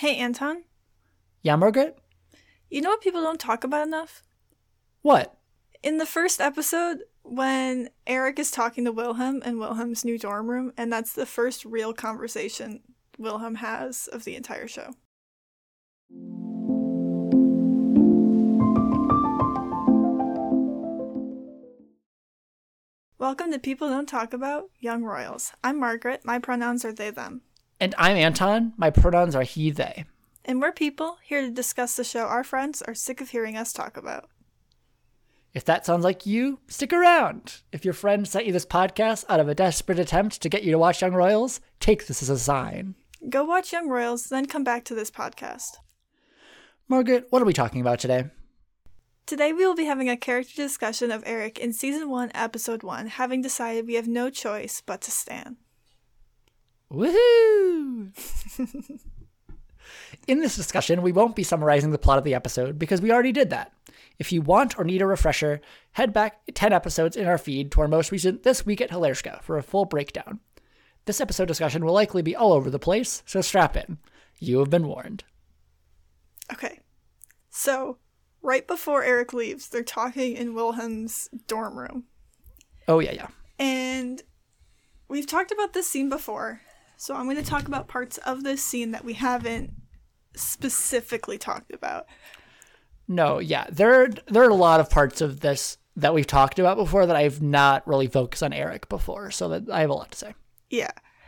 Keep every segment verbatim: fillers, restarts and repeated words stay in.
Hey, Anton. Yeah, Margaret? You know what people don't talk about enough? What? In the first episode, when Eric is talking to Wilhelm in Wilhelm's new dorm room, and that's the first real conversation Wilhelm has of the entire show. Welcome to People Don't Talk About, Young Royals. I'm Margaret. My pronouns are they, them. And I'm Anton. My pronouns are he, they. And we're people here to discuss the show our friends are sick of hearing us talk about. If that sounds like you, stick around. If your friend sent you this podcast out of a desperate attempt to get you to watch Young Royals, take this as a sign. Go watch Young Royals, then come back to this podcast. Margaret, what are we talking about today? Today we will be having a character discussion of Eric in Season one, Episode one, having decided we have no choice but to stan. Woohoo! In this discussion, we won't be summarizing the plot of the episode because we already did that. If you want or need a refresher, head back ten episodes in our feed to our most recent This Week at Hilarska for a full breakdown. This episode discussion will likely be all over the place, so strap in. You have been warned. Okay, so right before Eric leaves, they're talking in Wilhelm's dorm room. Oh, yeah, yeah. And we've talked about this scene before, so I'm going to talk about parts of this scene that we haven't specifically talked about. No, yeah. There, there are a lot of parts of this that we've talked about before that I've not really focused on Eric before, so that I have a lot to say. Yeah.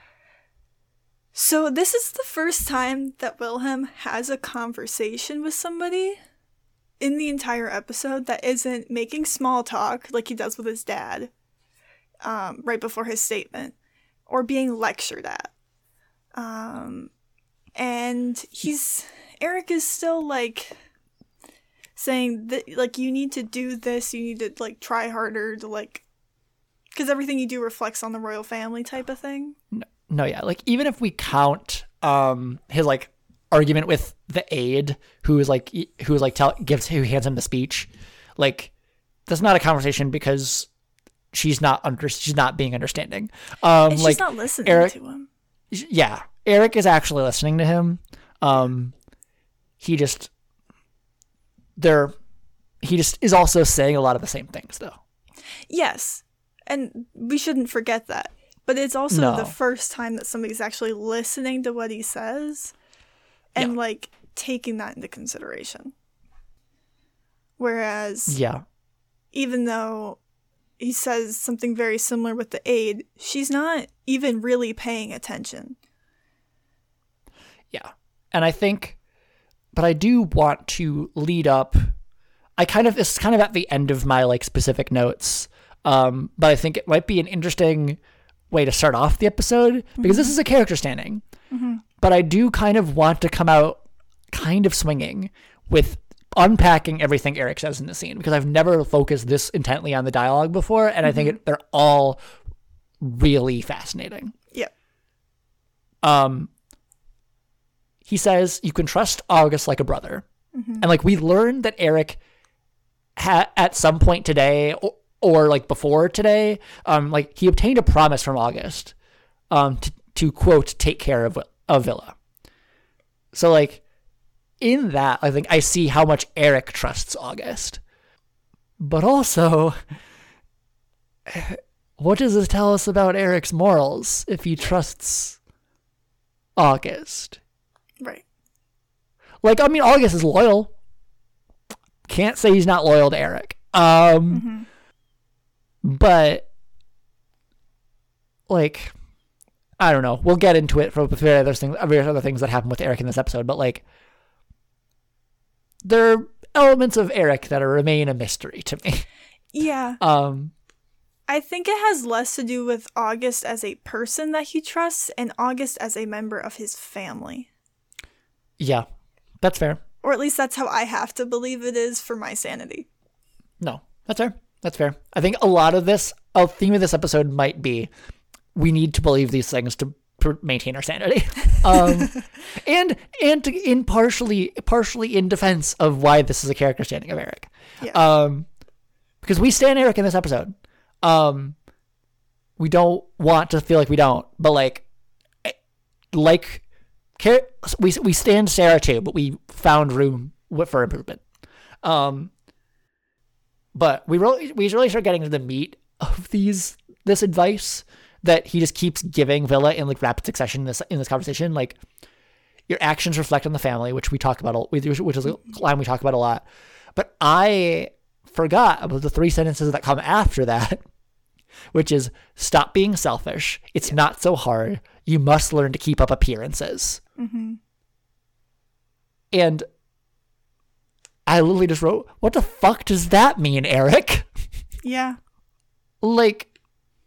So this is the first time that Wilhelm has a conversation with somebody in the entire episode that isn't making small talk like he does with his dad um, right before his statement, or being lectured at. Um, and he's, Eric is still like saying that, like, you need to do this, you need to like try harder to like, because everything you do reflects on the royal family type of thing. No, no, yeah. Like, even if we count um his like argument with the aide who is like who is like tell gives who hands him the speech, like, that's not a conversation because she's not under she's not being understanding. Um, and she's like, not listening Eric, to him. Yeah, Eric is actually listening to him. Um, he just there, he just is also saying a lot of the same things though. Yes, and we shouldn't forget that. But it's also No. the first time that somebody's actually listening to what he says and, Yeah. like, taking that into consideration. Whereas, Yeah. even though he says something very similar with the aide, she's not even really paying attention. Yeah. And I think, but I do want to lead up. I kind of, it's kind of at the end of my like specific notes. Um, but I think it might be an interesting way to start off the episode because mm-hmm. this is a character standing. Mm-hmm. But I do kind of want to come out kind of swinging with unpacking everything Eric says in the scene because I've never focused this intently on the dialogue before. And mm-hmm. I think it, they're all really fascinating. Yeah. Um, he says, you can trust August like a brother. Mm-hmm. And like, we learned that Eric ha- at some point today or, or like before today, um, like he obtained a promise from August, um, to, to quote, take care of, of Villa. So like in that, I think I see how much Eric trusts August, but also what does this tell us about Eric's morals if he trusts August? Right. Like, I mean, August is loyal. Can't say he's not loyal to Eric. Um, mm-hmm. But, like, I don't know. We'll get into it for various other things, various other things that happen with Eric in this episode. But, like, there are elements of Eric that are, remain a mystery to me. Yeah. Um, I think it has less to do with August as a person that he trusts and August as a member of his family. Yeah, that's fair. Or at least that's how I have to believe it is for my sanity. No, that's fair. That's fair. I think a lot of this, a theme of this episode might be, we need to believe these things to pr- maintain our sanity. Um, and and to, in partially partially in defense of why this is a character standing of Eric. Yeah. Um, because we stand Eric in this episode. Um, we don't want to feel like we don't, but like, like we we stand Sarah too, but we found room for improvement. Um, but we really we really start getting to the meat of these this advice that he just keeps giving Villa in like rapid succession in this in this conversation. Like, your actions reflect on the family, which we talk about, which is a line we talk about a lot. But I forgot about the three sentences that come after that, which is, stop being selfish. It's yeah. not so hard. You must learn to keep up appearances. Mm-hmm. And I literally just wrote, what the fuck does that mean, Eric? Yeah. Like,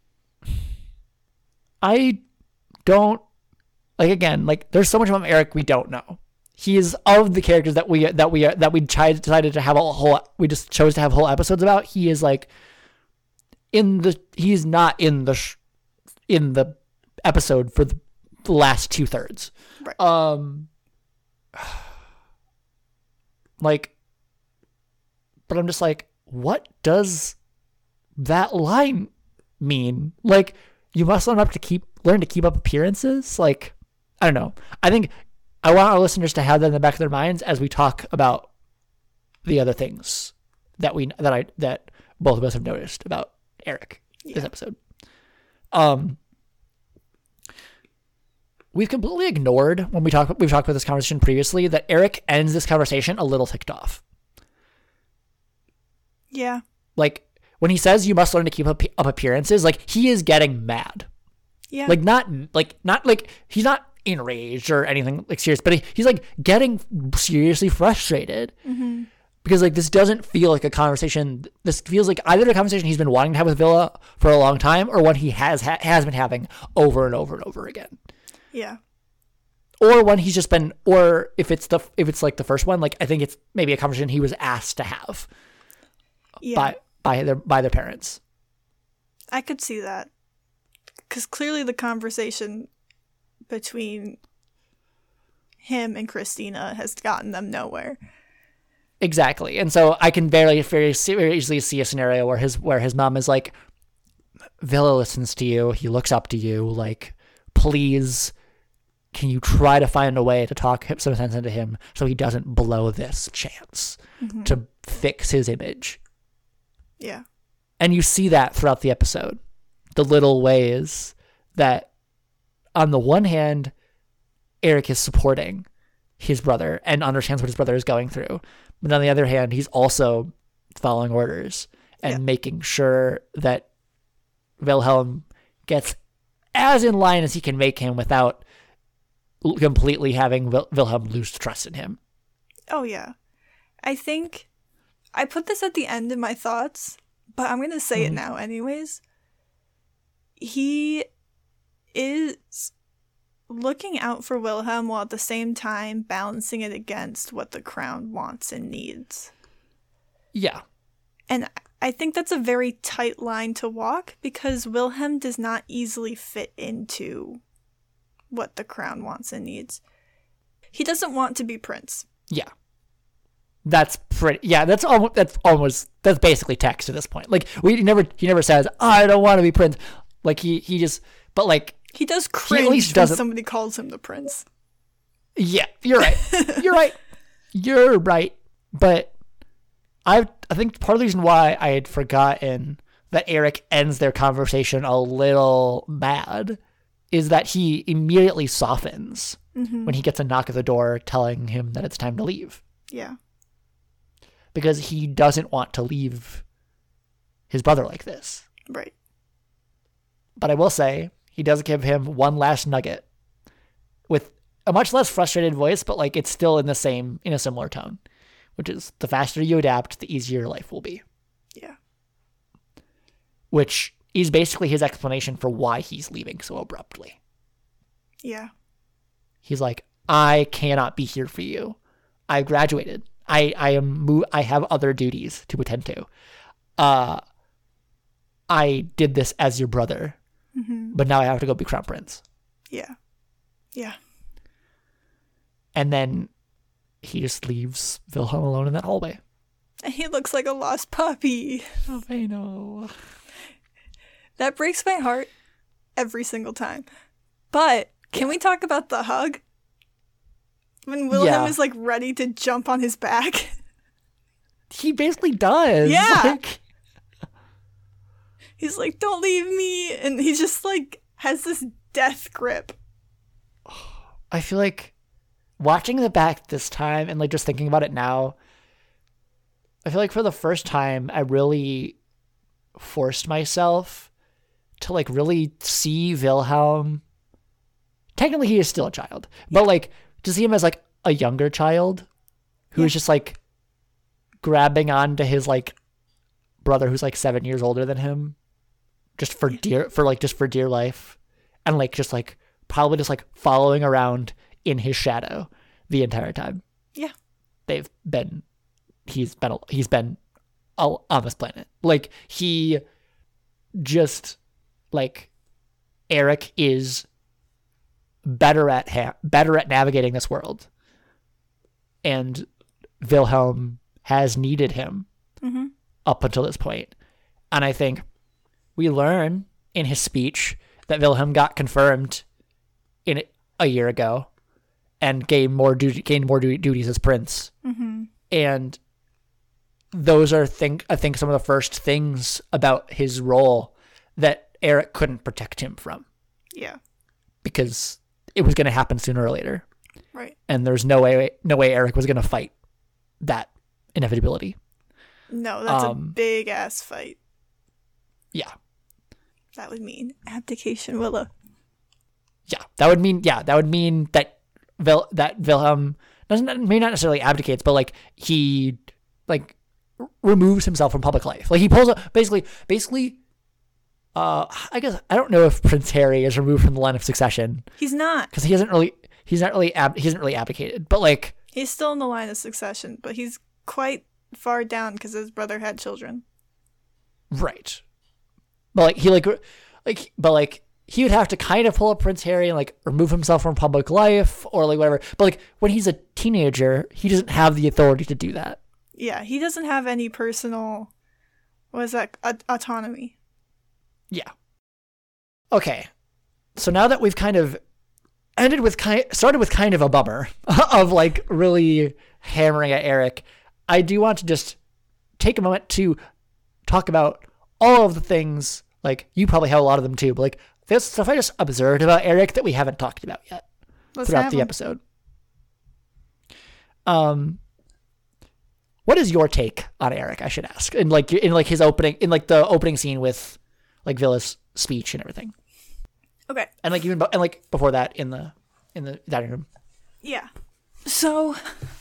I don't, like, again, like, there's so much about Eric we don't know. He is of the characters that we that we that we tried, decided to have a whole. We just chose to have whole episodes about. He is like in the. He's not in the sh- in the episode for the last two thirds. Right. Um. Like, but I'm just like, what does that line mean? Like, you must learn up to keep learn to keep up appearances. Like, I don't know. I think. I want our listeners to have that in the back of their minds as we talk about the other things that we that I that both of us have noticed about Eric yeah. this episode. Um, we've completely ignored when we talk we've talked about this conversation previously that Eric ends this conversation a little ticked off. Yeah, like when he says you must learn to keep up, up appearances, like he is getting mad. Yeah, like not like not like he's not enraged or anything like serious, but he, he's like getting seriously frustrated mm-hmm. because like this doesn't feel like a conversation. This feels like either a conversation he's been wanting to have with Villa for a long time, or one he has ha- has been having over and over and over again. Yeah. Or one he's just been, or if it's the if it's like the first one, like I think it's maybe a conversation he was asked to have yeah. by by their by their parents. I could see that because clearly the conversation between him and Christina has gotten them nowhere. Exactly. And so I can very, very, very easily see a scenario where his where his mom is like, Villa listens to you, he looks up to you, like, please, can you try to find a way to talk some sense into him so he doesn't blow this chance mm-hmm. to fix his image. Yeah. And you see that throughout the episode. The little ways that on the one hand, Eric is supporting his brother and understands what his brother is going through. But on the other hand, he's also following orders and yeah. making sure that Wilhelm gets as in line as he can make him without completely having Wil- Wilhelm lose trust in him. Oh, yeah. I think I put this at the end of my thoughts, but I'm going to say mm-hmm. it now anyways. He is looking out for Wilhelm while at the same time balancing it against what the crown wants and needs. Yeah. And I think that's a very tight line to walk because Wilhelm does not easily fit into what the crown wants and needs. He doesn't want to be prince. Yeah. That's pretty, yeah, that's almost, that's almost, that's basically text at this point. Like, we never, he never says, I don't want to be prince. Like, he, he just, but like, he does cringe he at least when doesn't, somebody calls him the prince. Yeah, you're right. You're right. You're right. But I I think part of the reason why I had forgotten that Eric ends their conversation a little mad is that he immediately softens mm-hmm. when he gets a knock at the door telling him that it's time to leave. Yeah. Because he doesn't want to leave his brother like this. Right. But I will say, he does give him one last nugget with a much less frustrated voice, but like it's still in the same, in a similar tone, which is the faster you adapt, the easier your life will be. Yeah. Which is basically his explanation for why he's leaving so abruptly. Yeah. He's like, I cannot be here for you. I graduated. I, I am, mo- I have other duties to attend to. Uh, I did this as your brother. Mm-hmm. But now I have to go be crown prince. Yeah. Yeah. And then he just leaves Wilhelm alone in that hallway. And he looks like a lost puppy. Oh, I know. That breaks my heart every single time. But can we talk about the hug? When Wilhelm Yeah. is like ready to jump on his back. He basically does. Yeah. Like, He's like, don't leave me. And he just like has this death grip. I feel like watching the back this time and like just thinking about it now, I feel like for the first time I really forced myself to like really see Wilhelm. Technically he is still a child, but like to see him as like a younger child who Yeah. is just like grabbing onto his like brother who's like seven years older than him just for dear for like just for dear life, and like just like probably just like following around in his shadow the entire time Yeah. they've been he's been al- he's been al- on this planet. Like he just like Eric is better at ha- better at navigating this world, and Wilhelm has needed him Mm-hmm. up until this point. And I think we learn in his speech that Wilhelm got confirmed in a year ago and gained more duty, gained more du- duties as prince. Mm-hmm. And those are think I think some of the first things about his role that Eric couldn't protect him from, Yeah. because it was going to happen sooner or later, Right. and there's no way no way Eric was going to fight that inevitability. No, that's a Um, big ass fight. Yeah. That would mean abdication, Willa. Yeah, that would mean yeah, that would mean that Vil- that Wilhelm doesn't may not necessarily abdicates, but like he like r- removes himself from public life. Like he pulls up basically basically. Uh, I guess I don't know if Prince Harry is removed from the line of succession He's not. because he hasn't really he's not really ab- he hasn't really abdicated, but like He's still in the line of succession, but he's quite far down because his brother had children. right, but like he like like but like he would have to kind of pull up Prince Harry and like remove himself from public life or like whatever. But like when he's a teenager, he doesn't have the authority to do that. Yeah, he doesn't have any personal, what is that, a- autonomy. Yeah. Okay. So now that we've kind of ended with kind started with kind of a bummer of like really hammering at Eric, I do want to just take a moment to talk about all of the things, like you probably have a lot of them too, but like this stuff I just observed about Eric that we haven't talked about yet Let's throughout have the him. episode. Um what is your take on Eric, I should ask? In like in like his opening in like the opening scene with like Villa's speech and everything. Okay. And like even and like before that in the in the dining room. Yeah. So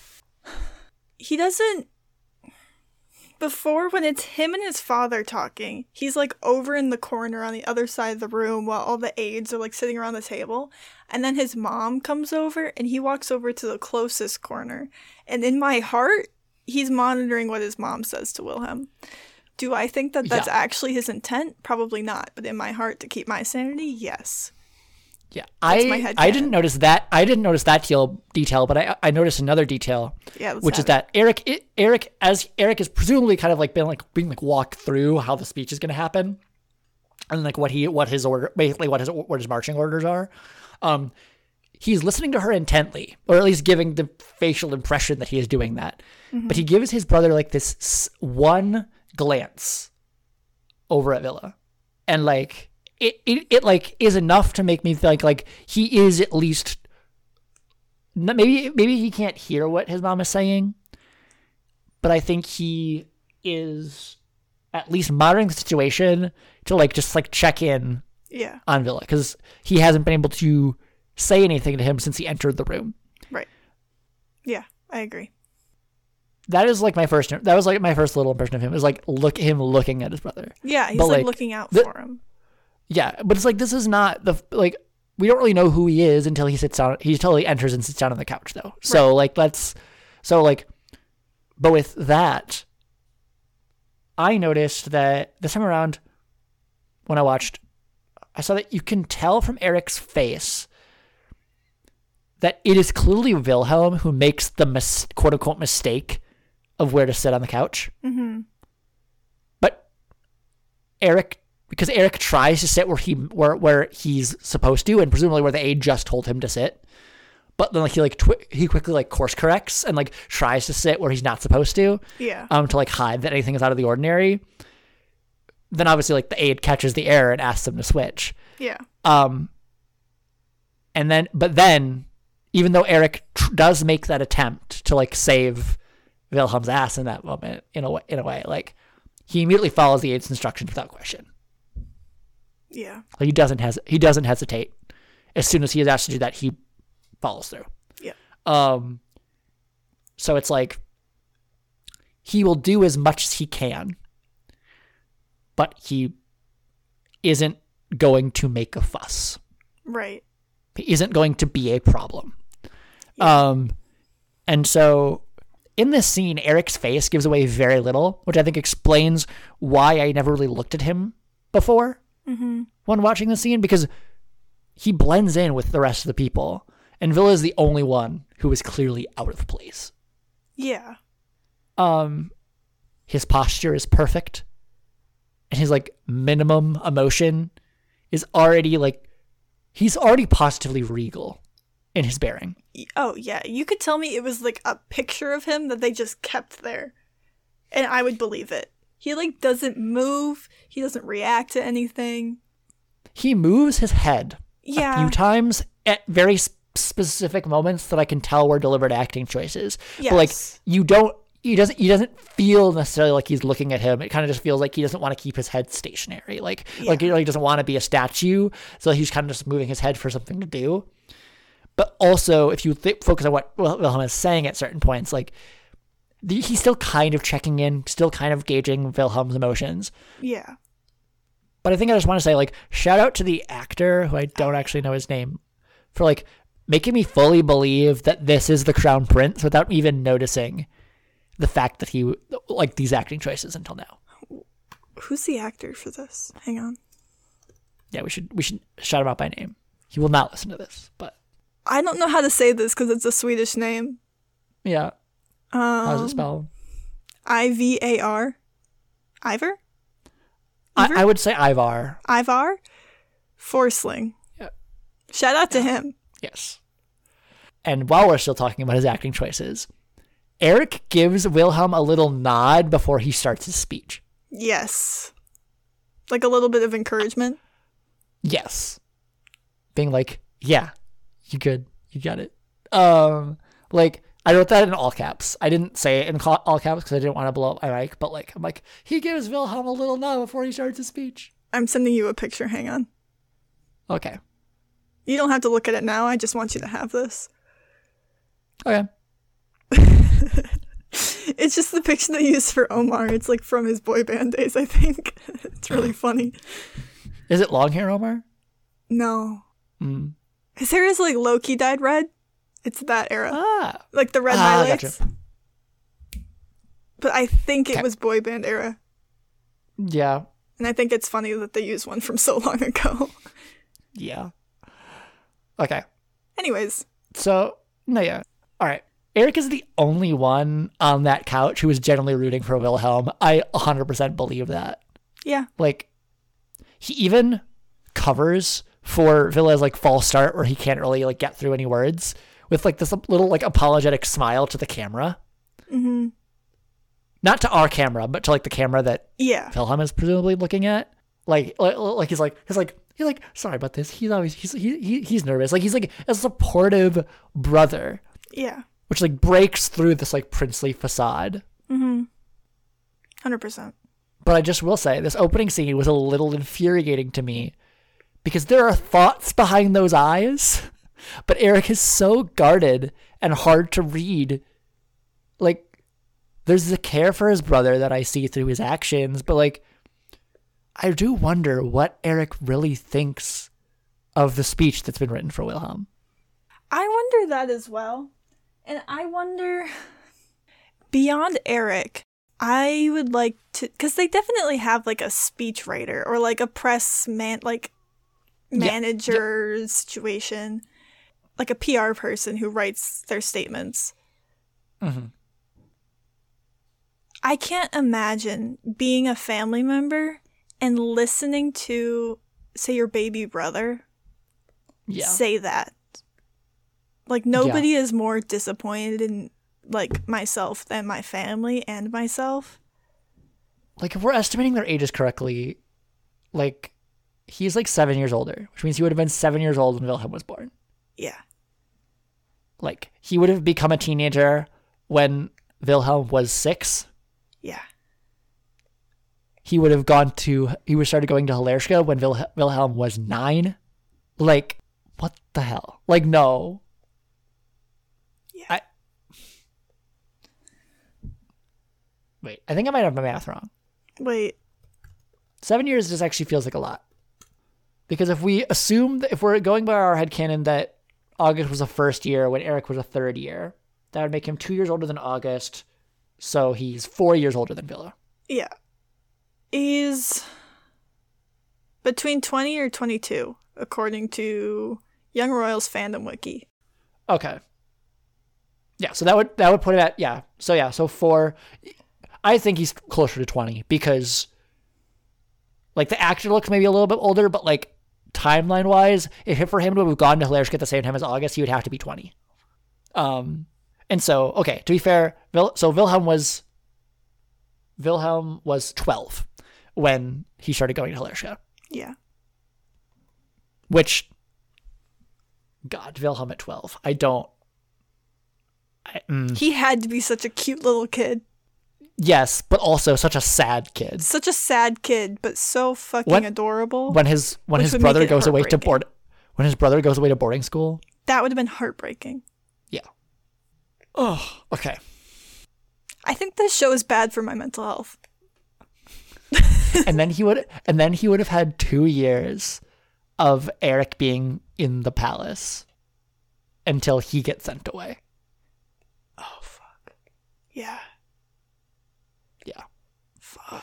he doesn't before when it's him and his father talking, he's like over in the corner on the other side of the room while all the aides are like sitting around the table. And then his mom comes over and he walks over to the closest corner. And in my heart, he's monitoring what his mom says to Wilhelm. Do I think that that's Yeah. actually his intent? Probably not. But in my heart, to keep my sanity, yes. Yeah, That's my I headcanon. I didn't notice that. I didn't notice that detail, detail, but I I noticed another detail, Yeah, let's which is have it. that Eric it, Eric as Eric is presumably kind of like been like being like walked through how the speech is going to happen, and like what he what his order basically what his what his marching orders are. Um, he's listening to her intently, or at least giving the facial impression that he is doing that. Mm-hmm. But he gives his brother like this s- one glance over at Villa, and like it, it, it like is enough to make me think like he is at least n- maybe maybe he can't hear what his mom is saying, but I think he is at least monitoring the situation to like just like check in Yeah, on Villa, because he hasn't been able to say anything to him since he entered the room. right. Yeah, I agree. That is like my first. That was like my first little impression of him. Is like look him looking at his brother. Yeah, he's But, like, like, looking out the- for him. Yeah, but it's like this is not the like we don't really know who he is until he sits down. He totally enters and sits down on the couch though. So like let's so like, but with that, I noticed that this time around when I watched, I saw that you can tell from Eric's face that it is clearly Wilhelm who makes the mis- quote unquote mistake of where to sit on the couch. Mm-hmm. But Eric, because Eric tries to sit where he where where he's supposed to, and presumably where the aide just told him to sit, but then like he like twi- he quickly like course corrects and like tries to sit where he's not supposed to. Yeah. Um, to like hide that anything is out of the ordinary. Then obviously like the aide catches the error and asks him to switch. Yeah. Um. And then, but then, even though Eric tr- does make that attempt to like save Wilhelm's ass in that moment, in a way, in a way, like he immediately follows the aide's instructions without question. Yeah. Like he doesn't hes- he doesn't hesitate. As soon as he is asked to do that, he follows through. Yeah. Um. So it's like he will do as much as he can, but he isn't going to make a fuss. Right. He isn't going to be a problem. Yeah. Um, and so in this scene, Eric's face gives away very little, which I think explains why I never really looked at him before mm-hmm. when watching the scene, because he blends in with the rest of the people, and Villa is the only one who is clearly out of place. Yeah. Um, his posture is perfect, and his like minimum emotion is already like he's already positively regal in his bearing. Oh, yeah. You could tell me it was like a picture of him that they just kept there, and I would believe it. He like doesn't move. He doesn't react to anything. He moves his head yeah. a few times at very sp- specific moments that I can tell were deliberate acting choices. Yes. But like you don't, he doesn't, he doesn't feel necessarily like he's looking at him. It kind of just feels like he doesn't want to keep his head stationary. Like, yeah. like he really doesn't want to be a statue. So he's kind of just moving his head for something to do. But also, if you th- focus on what Wilhelm is saying at certain points, like the, he's still kind of checking in, still kind of gauging Wilhelm's emotions. Yeah. But I think I just want to say, like, shout out to the actor, who I don't actually know his name, for like making me fully believe that this is the Crown Prince without even noticing the fact that he like these acting choices until now. Who's the actor for this? Hang on. Yeah, we should we should shout him out by name. He will not listen to this, but I don't know how to say this because it's a Swedish name. Yeah. Um, How's it spelled? I V A R. Ivor? I, I would say Ivar. Ivar Forsling. Yeah. Shout out to yeah. him. Yes. And while we're still talking about his acting choices, Eric gives Wilhelm a little nod before he starts his speech. Yes. Like a little bit of encouragement. Yes. Being like, yeah, you good. You got it. Um, like, I wrote that in all caps. I didn't say it in all caps because I didn't want to blow up my mic, but like, I'm like, he gives Wilhelm a little nod before he starts his speech. I'm sending you a picture. Hang on. Okay. You don't have to look at it now. I just want you to have this. Okay. It's just the picture they used for Omar. It's like from his boy band days, I think. It's really funny. Is it long hair, Omar? No. Mm. His hair is like low-key dyed red. It's that era. Ah. Like the red ah, highlights. Gotcha. But I think it okay. was boy band era. Yeah. And I think it's funny that they used one from so long ago. Yeah. Okay. Anyways. So, no, yeah. All right. Eric is the only one on that couch who is generally rooting for Wilhelm. I one hundred percent believe that. Yeah. Like, he even covers for Villa's, like, false start where he can't really, like, get through any words with, like, this little, like, apologetic smile to the camera. Mm-hmm. Not to our camera, but to, like, the camera that yeah. Wilhelm is presumably looking at. Like, like, like he's like, he's like, he's like, sorry about this. He's always, he's, he, he, he's nervous. Like, he's, like, a supportive brother. Yeah. Which, like, breaks through this, like, princely facade. Mm-hmm. one hundred percent. But I just will say, this opening scene was a little infuriating to me because there are thoughts behind those eyes, but Eric is so guarded and hard to read. Like, there's a care for his brother that I see through his actions, but, like, I do wonder what Eric really thinks of the speech that's been written for Wilhelm. I wonder that as well. And I wonder, beyond Eric, I would like to, because they definitely have like a speech writer or like a press man, like manager yeah. situation, like a P R person who writes their statements. Mm-hmm. I can't imagine being a family member and listening to, say, your baby brother yeah. say that. Like, nobody yeah. is more disappointed in, like, myself than my family and myself. Like, if we're estimating their ages correctly, like, he's, like, seven years older, which means he would have been seven years old when Wilhelm was born. Yeah. Like, he would have become a teenager when Wilhelm was six. Yeah. He would have gone to, he would have started going to Hilarska when Wil- Wilhelm was nine. Like, what the hell? Like, no. Yeah. I, wait, I think I might have my math wrong. Wait. Seven years just actually feels like a lot. Because if we assume that if we're going by our headcanon that August was a first year when Eric was a third year, that would make him two years older than August. So he's four years older than Villa. Yeah. He's between twenty or twenty-two, according to Young Royals fandom wiki. Okay. Yeah, so that would that would put it at, yeah. So yeah, so four. I think he's closer to twenty because, like, the actor looks maybe a little bit older, but, like, timeline-wise, if for him to have gone to Hilarska at the same time as August, he would have to be twenty. Um, and so, okay, to be fair, Vil- so Wilhelm was Wilhelm was twelve when he started going to Hilarska. Yeah. Which, God, Wilhelm at twelve. I don't... I, mm. He had to be such a cute little kid. Yes, but also such a sad kid. Such a sad kid, but so fucking when, adorable. When his when his brother goes away to board, when his brother goes away to boarding school, that would have been heartbreaking. Yeah. Oh, okay. I think this show is bad for my mental health. and then he would, and then he would have had two years of Eric being in the palace until he gets sent away. Oh fuck. Yeah. Yeah. Fuck.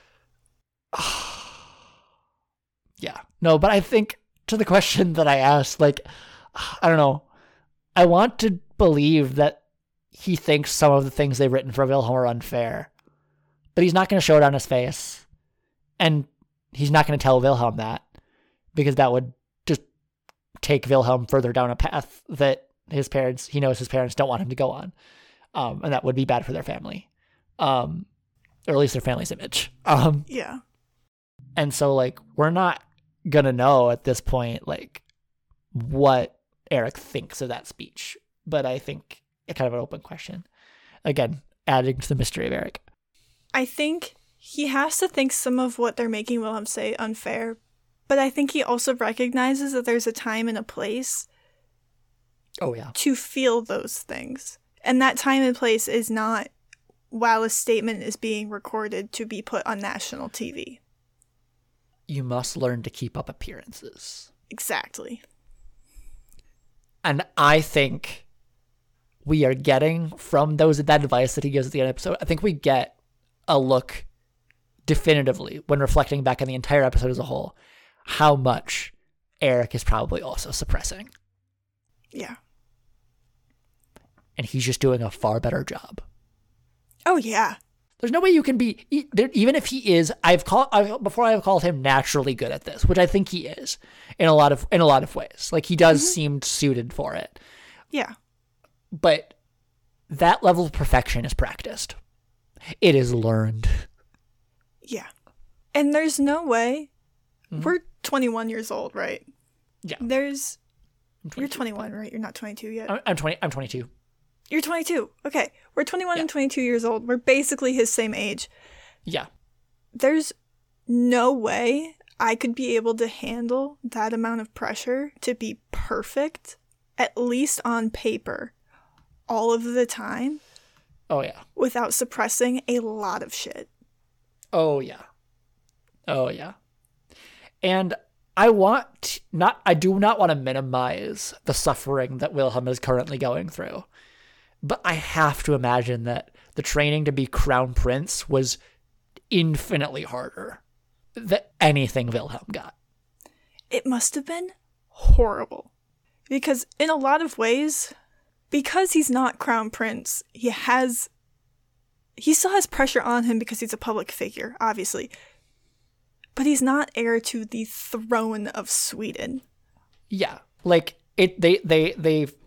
Yeah. No, but I think to the question that I asked, like, I don't know. I want to believe that he thinks some of the things they've written for Wilhelm are unfair, but he's not going to show it on his face. And he's not going to tell Wilhelm that because that would just take Wilhelm further down a path that his parents, he knows his parents don't want him to go on. Um, and that would be bad for their family. Um, or at least their family's image. Um, yeah. And so, like, we're not going to know at this point, like, what Eric thinks of that speech. But I think it's kind of an open question. Again, adding to the mystery of Eric. I think he has to think some of what they're making Wilhelm say unfair. But I think he also recognizes that there's a time and a place oh yeah. to feel those things. And that time and place is not while a statement is being recorded to be put on national T V. You must learn to keep up appearances. Exactly. And I think we are getting from those that advice that he gives at the end of the episode, I think we get a look definitively when reflecting back on the entire episode as a whole, how much Eric is probably also suppressing. Yeah. And he's just doing a far better job. Oh, yeah. There's no way you can be, even if he is, I've called, I've, before I've called him naturally good at this, which I think he is in a lot of, in a lot of ways. Like, he does mm-hmm. seem suited for it. Yeah. But that level of perfection is practiced. It is learned. Yeah. And there's no way, mm-hmm. we're twenty-one years old, right? Yeah. There's, you're twenty-one, right? You're not twenty-two yet. I'm, I'm twenty, I'm twenty-two. You're twenty-two. Okay. We're twenty-one yeah. and twenty-two years old. We're basically his same age. Yeah. There's no way I could be able to handle that amount of pressure to be perfect, at least on paper, all of the time. Oh, yeah. Without suppressing a lot of shit. Oh, yeah. Oh, yeah. And I want not, I do not want to minimize the suffering that Wilhelm is currently going through. But I have to imagine that the training to be crown prince was infinitely harder than anything Wilhelm got. It must have been horrible. Because in a lot of ways, because he's not crown prince, he has, he still has pressure on him because he's a public figure, obviously. But he's not heir to the throne of Sweden. Yeah. Like, it, they, they, they,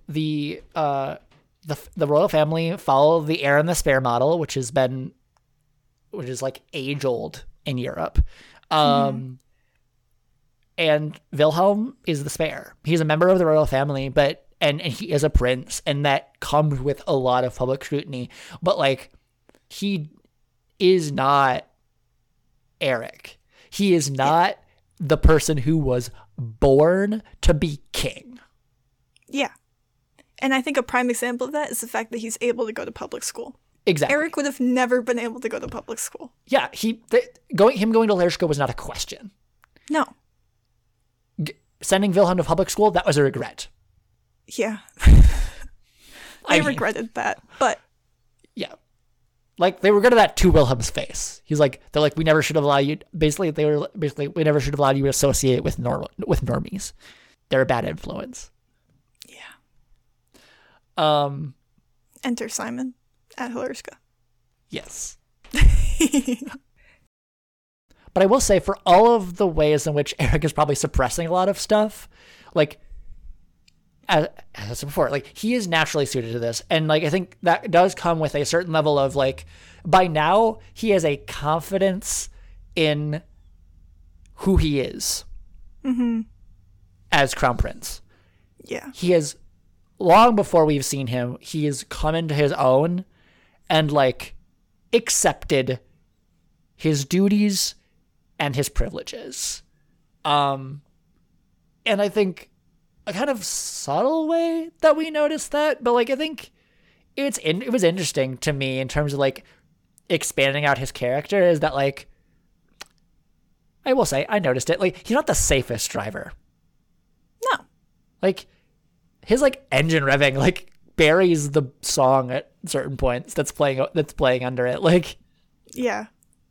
the uh the the royal family follow the heir and the spare model, which has been which is like age old in Europe. Um mm-hmm. And Wilhelm is the spare. He's a member of the royal family, but and, and he is a prince, and that comes with a lot of public scrutiny. But like he is not Eric. He is not the person who was born to be king. Yeah. And I think a prime example of that is the fact that he's able to go to public school. Exactly. Eric would have never been able to go to public school. Yeah, he the, going him going to Lershka was not a question. No. G- sending Wilhelm to public school, that was a regret. Yeah. I I mean, regretted that, but yeah. Like, they regretted that to Wilhelm's face. He's like, they're like, we never should have allowed you, basically, they were, basically, we never should have allowed you to associate with normal, with normies. They're a bad influence. Yeah. Um, Enter Simon at Hilarska. Yes. But I will say, for all of the ways in which Eric is probably suppressing a lot of stuff, like, as, as I said before, like, he is naturally suited to this. And, like, I think that does come with a certain level of, like, by now, he has a confidence in who he is mm-hmm. as Crown Prince. Yeah. He has, long before we've seen him, he has come into his own and, like, accepted his duties and his privileges. Um, and I think a kind of subtle way that we noticed that, but like I think it's in, it was interesting to me in terms of like expanding out his character is that like I will say I noticed it, like he's not the safest driver. No. Like his like engine revving like buries the song at certain points that's playing that's playing under it. Like yeah.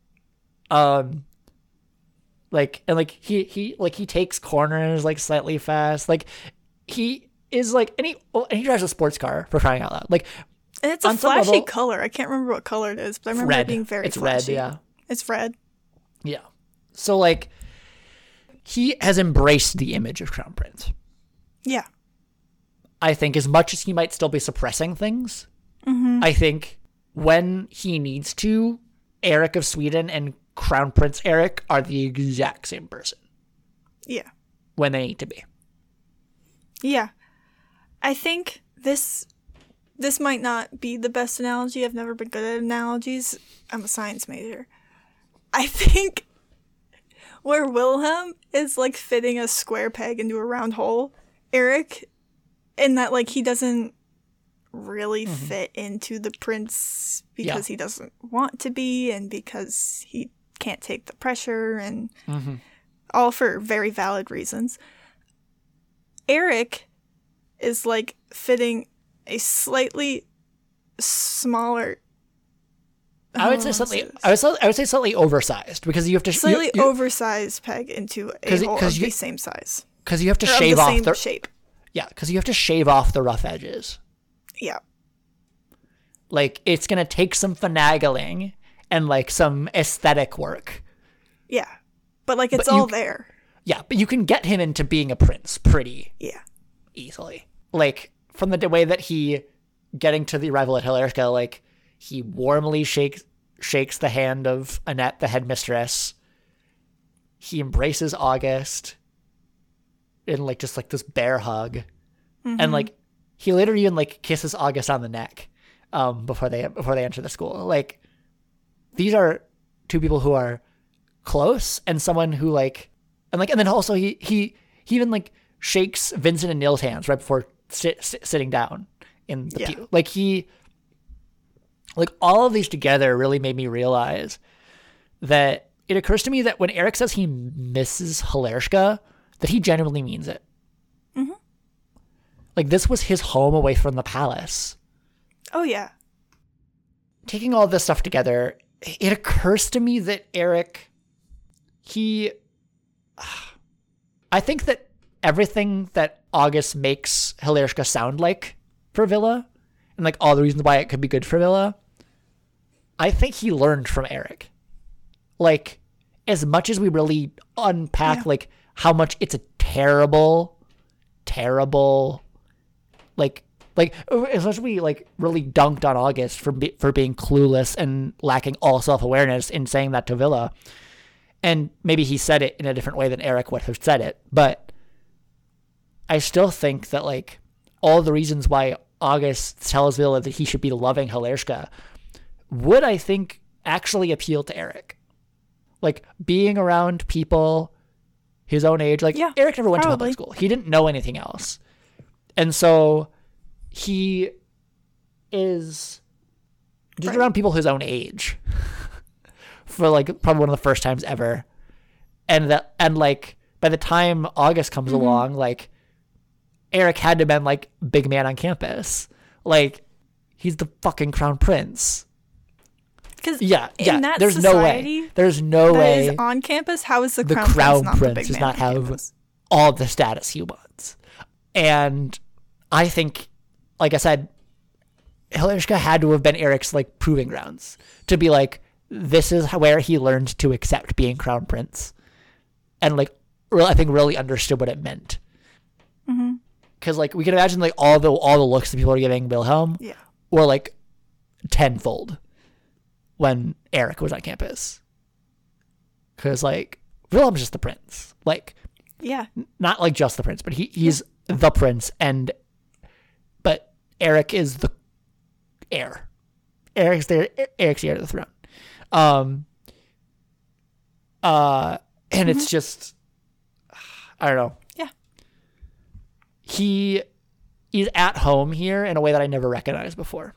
Um Like, and like, he, he, like, he takes corners, like, slightly fast. Like, he is, like, and he, well, and he drives a sports car, for crying out loud. Like, and it's a flashy level, color. I can't remember what color it is, but I remember red. it being very it's flashy. It's red, yeah. It's red. Yeah. So, like, he has embraced the image of Crown Prince. Yeah. I think as much as he might still be suppressing things, mm-hmm. I think when he needs to, Eric of Sweden and Crown Prince Eric are the exact same person. Yeah. When they need to be. Yeah. I think this this might not be the best analogy. I've never been good at analogies. I'm a science major. I think where Wilhelm is like fitting a square peg into a round hole, Eric, in that like he doesn't really mm-hmm. fit into the prince because yeah. he doesn't want to be and because he can't take the pressure and mm-hmm. all for very valid reasons. Eric is like fitting a slightly smaller I would say slightly I would, I would say slightly oversized because you have to slightly you, you, oversized peg into a hole of you, the same size. Because you have to or shave of the off same the shape. Yeah, because you have to shave off the rough edges. Yeah. Like, it's going to take some finagling and, like, some aesthetic work. Yeah. But, like, it's but all you, there. Yeah, but you can get him into being a prince pretty yeah. easily. Like, from the way that he, getting to the arrival at Hilarska, like, he warmly shakes shakes the hand of Annette, the headmistress. He embraces August in, like, just, like, this bear hug. Mm-hmm. And, like, he later even, like, kisses August on the neck. Um, before they before they enter the school. Like, these are two people who are close and someone who like and like and then also he he he even like shakes Vincent and Neil's hands right before sit, sit, sitting down in the yeah. pew. Like he like all of these together really made me realize that it occurs to me that when Eric says he misses Hilarska, that he genuinely means it. Mm-hmm. Like this was his home away from the palace. Oh, yeah. Taking all this stuff together, it occurs to me that Eric, he, I think that everything that August makes Hilarska sound like for Villa, and like all the reasons why it could be good for Villa, I think he learned from Eric. Like, as much as we really unpack, yeah. like, how much it's a terrible, terrible like like especially like really dunked on August for be, for being clueless and lacking all self-awareness in saying that to Villa. And maybe he said it in a different way than Eric would have said it, but I still think that like all the reasons why August tells Villa that he should be loving Halershka would, I think, actually appeal to Eric. Like being around people his own age. Like yeah, Eric never went probably. to public school. He didn't know anything else. And so he is just right. around people his own age for like probably one of the first times ever. And that, and like by the time August comes mm-hmm. along, like Eric had to have been like big man on campus. Like he's the fucking crown prince. Because yeah, yeah. in that There's society, no way. There's no that way is on campus. How is the, the crown, crown prince, not prince the big does man not have campus? all the status he wants? And I think, like I said, Halershka had to have been Eric's like proving grounds to be like, this is where he learned to accept being crown prince, and like, really, I think really understood what it meant. Mm-hmm. Because like we can imagine like all the all the looks that people are giving Wilhelm yeah. were like tenfold when Eric was on campus. Because like Wilhelm's just the prince, like yeah, not like just the prince, but he he's yeah. the prince, and but Eric is the heir. Eric's there. Eric's the heir to the throne. Um. Uh, and mm-hmm. it's just I don't know. He is at home here in a way that I never recognized before.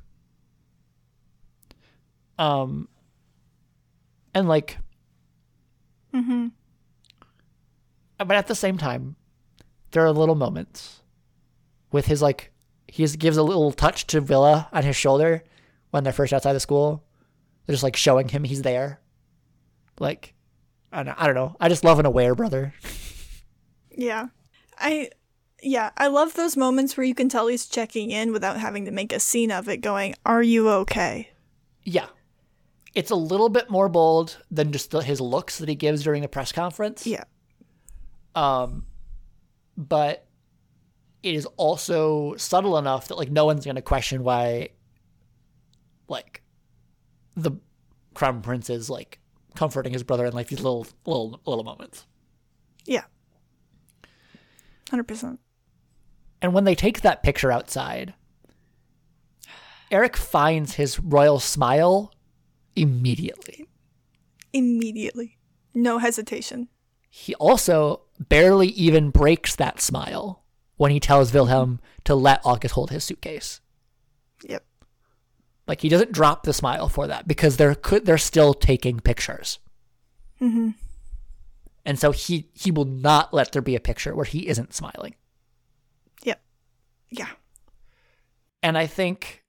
Um, and like, mm-hmm. but at the same time, there are little moments with his like, he gives a little touch to Villa on his shoulder when they're first outside the school. They're just like showing him he's there. Like, I don't know. I don't know. I just love an aware brother. Yeah. I, Yeah, I love those moments where you can tell he's checking in without having to make a scene of it going, are you okay? Yeah. It's a little bit more bold than just the, his looks that he gives during the press conference. Yeah. Um, but it is also subtle enough that like no one's going to question why like the crown prince is like comforting his brother in like these little, little, little moments. Yeah. one hundred percent. And when they take that picture outside, Eric finds his royal smile immediately. Immediately. No hesitation. He also barely even breaks that smile when he tells Wilhelm to let August hold his suitcase. Yep. Like he doesn't drop the smile for that because they're they're still taking pictures. Mm-hmm. And so he he will not let there be a picture where he isn't smiling. Yep. Yeah. And I think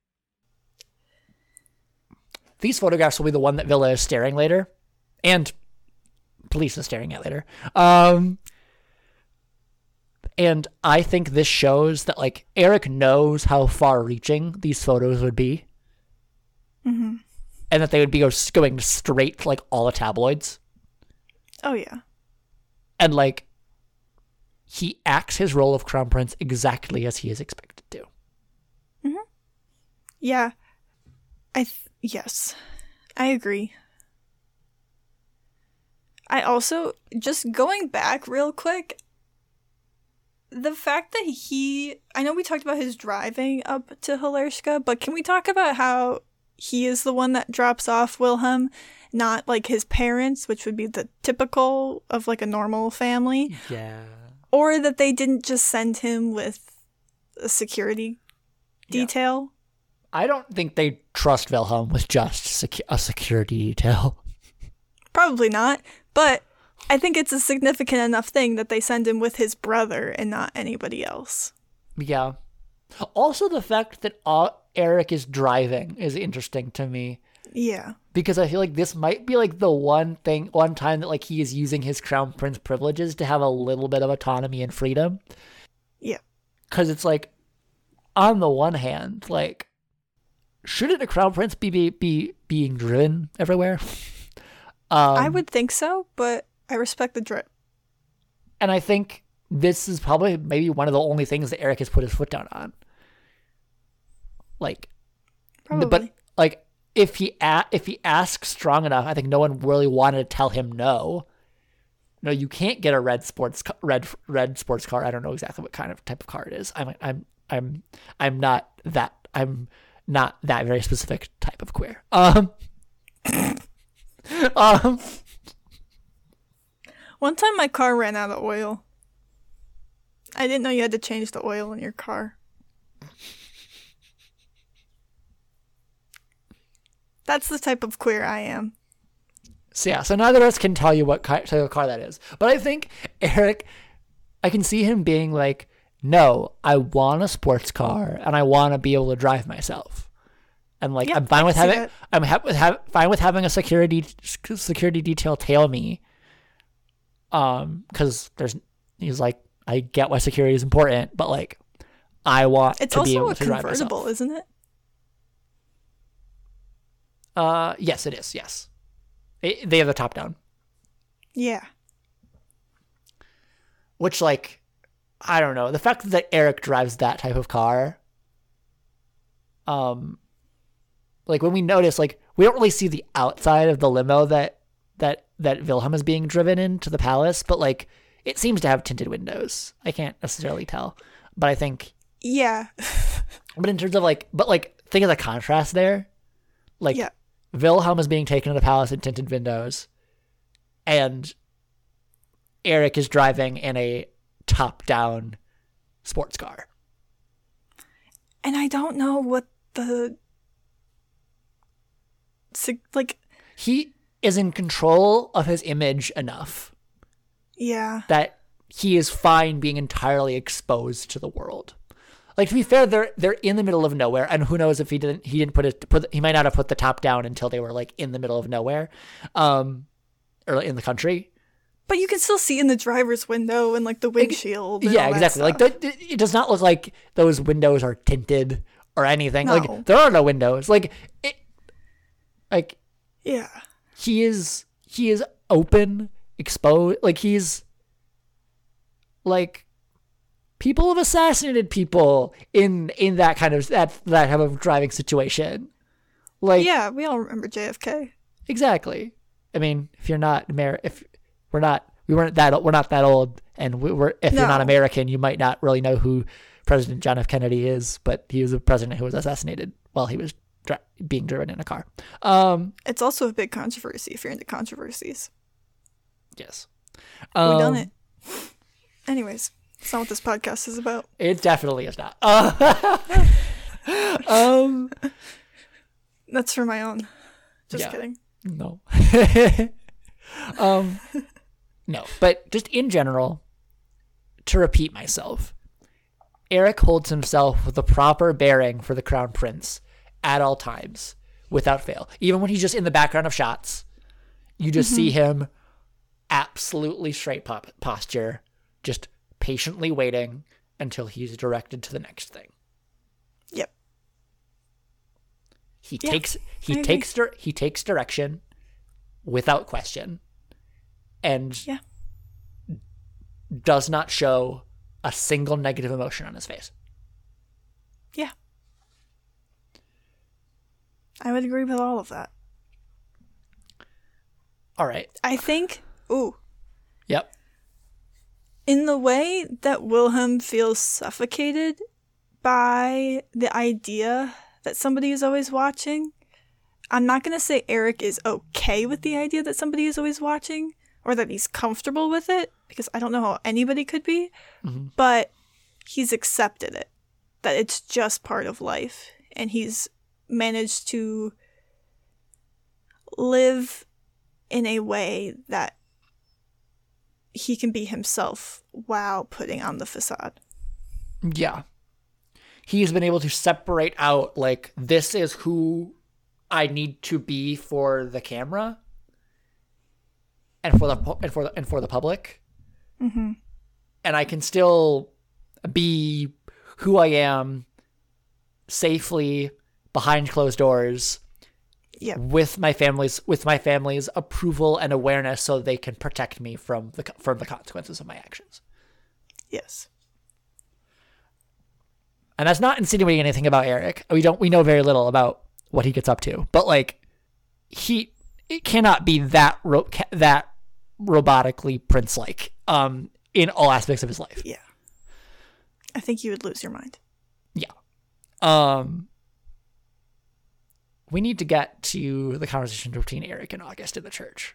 these photographs will be the one that Villa is staring later, and police is staring at later. Um, and I think this shows that like Eric knows how far-reaching these photos would be, mm-hmm. and that they would be going straight to like all the tabloids. Oh yeah. And like he acts his role of crown prince exactly as he is expected to. Mm-hmm. Yeah. I th- yes, I agree. I also, just going back real quick, the fact that he, I know we talked about his driving up to Halershka, but can we talk about how he is the one that drops off Wilhelm, not like his parents, which would be the typical of like a normal family? Yeah. Or that they didn't just send him with a security detail? Yeah. I don't think they trust Wilhelm with just secu- a security detail. Probably not, but I think it's a significant enough thing that they send him with his brother and not anybody else. Yeah. Also, the fact that uh, Eric is driving is interesting to me. Yeah. Because I feel like this might be like the one thing, one time that like he is using his crown prince privileges to have a little bit of autonomy and freedom. Yeah. Because it's like, on the one hand, like, shouldn't a crown prince be be, be being driven everywhere? um, I would think so, but I respect the drip. And I think this is probably maybe one of the only things that Eric has put his foot down on. Like, Probably. but like if he a- if he asks strong enough, I think no one really wanted to tell him no. No, you can't get a red sports ca- red red sports car. I don't know exactly what kind of type of car it is. I'm I'm I'm I'm not that I'm not that very specific type of queer. Um. um. One time my car ran out of oil. I didn't know you had to change the oil in your car. That's the type of queer I am. So yeah, so neither of us can tell you what car, type of car that is. But I think Eric, I can see him being like, no, I want a sports car and I want to be able to drive myself. And like, Yep, I'm fine I with can see having, that. I'm ha- with ha- fine with having a security security detail tail me. Um, because there's, he's like, I get why security is important, but like, I want It's to be also able a to drive convertible, myself. isn't it? Uh, yes, it is. Yes, it, they have the top down, Yeah. which like, I don't know. The fact that Eric drives that type of car, um, like when we notice, like we don't really see the outside of the limo that that that Wilhelm is being driven into the palace, but like it seems to have tinted windows. I can't necessarily tell, but I think. Yeah. But in terms of like, but like, think of the contrast there. Like, Yeah. Wilhelm is being taken to the palace in tinted windows, and Eric is driving in a top-down sports car. And I don't know what the sig- like. He is in control of his image enough Yeah. that he is fine being entirely exposed to the world. Like, to be fair, they're they're in the middle of nowhere, and who knows if he didn't he didn't put it put he might not have put the top down until they were like in the middle of nowhere, um, or in the country. But you can still see in the driver's window and like the windshield. and Yeah, all that exactly. Like stuff. the, it does not look like those windows are tinted or anything. No. Like there are no windows. Like it, like Yeah. he is he is open, exposed. Like he's like. People have assassinated people in in that kind of that that type of driving situation. Like Yeah, we all remember J F K. exactly. I mean, if you're not Amer, if we're not we weren't that we're not that old, and we were if you're not No. American, you might not really know who President John F. Kennedy is, but he was a president who was assassinated while he was dri- being driven in a car. Um, It's also a big controversy if you're into controversies. yes, We um, done it. Anyways, that's not what this podcast is about. It definitely is not. Uh, um. That's for my own. Just Yeah. kidding. No. um, no, but just in general, to repeat myself, Eric holds himself with the proper bearing for the crown prince at all times, without fail. Even when he's just in the background of shots, you just see him absolutely straight pop- posture, just patiently waiting until he's directed to the next thing. Yep. He Yeah, takes I he agree. takes dir- he takes direction without question, and Yeah. does not show a single negative emotion on his face. Yeah. I would agree with all of that. All right. I think, ooh, Yep. in the way that Wilhelm feels suffocated by the idea that somebody is always watching, I'm not going to say Eric is okay with the idea that somebody is always watching or that he's comfortable with it, because I don't know how anybody could be, Mhm. but he's accepted it, that it's just part of life, and he's managed to live in a way that he can be himself while putting on the facade. Yeah. He's been able to separate out, like, this is who I need to be for the camera and for the pu- and for the, and for the public. Mm-hmm. And I can still be who I am safely behind closed doors Yeah. with my family's with my family's approval and awareness, so they can protect me from the from the consequences of my actions. Yes. And that's not insinuating anything about Eric. We don't we know very little about what he gets up to. But like he it cannot be that ro- that robotically prince-like um in all aspects of his life. Yeah. I think you would lose your mind. Yeah. Um we need to get to the conversation between Eric and August in the church.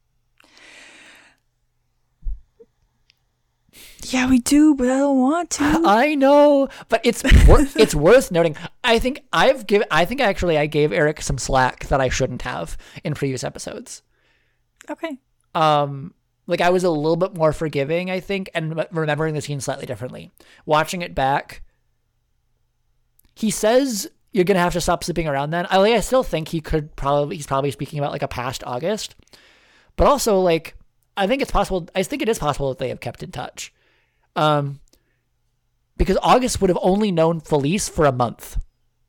Yeah, we do, but I don't want to. I know, but it's wor- it's worth noting. I think I've given. I think actually I gave Eric some slack that I shouldn't have in previous episodes. Okay. Um, like I was a little bit more forgiving, I think, and remembering the scene slightly differently. Watching it back, he says you're gonna have to stop sleeping around. Then I like. I still think he could probably. He's probably speaking about like a past August, but also like I think it's possible. I think it is possible that they have kept in touch. Um, because August would have only known Felice for a month.